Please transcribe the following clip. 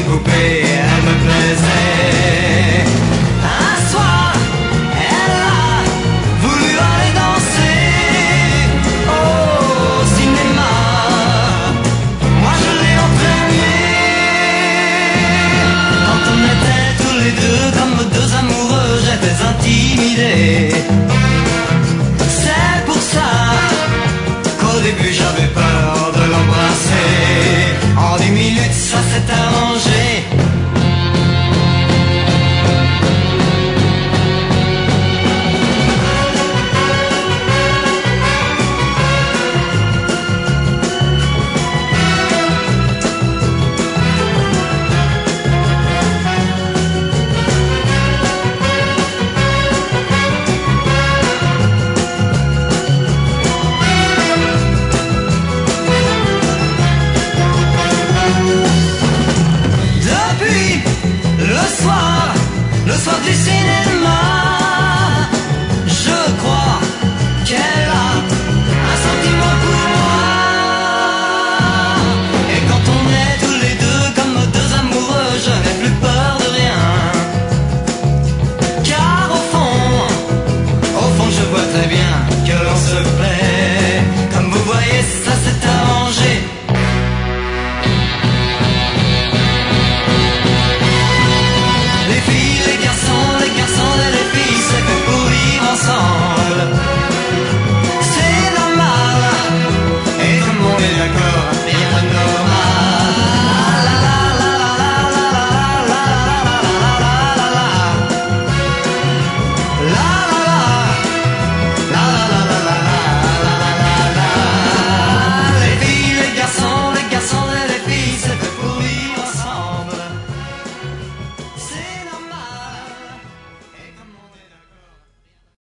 poupée, elle me plaisait. Un soir, elle a voulu aller danser au cinéma. Moi je l'ai entraînée. Quand on était tous les deux comme deux amoureux, j'étais intimidé. C'est pour ça qu'au début j'avais peur de l'embrasser. En 10 minutes ça s'est arrangé. Le soir du cinéma.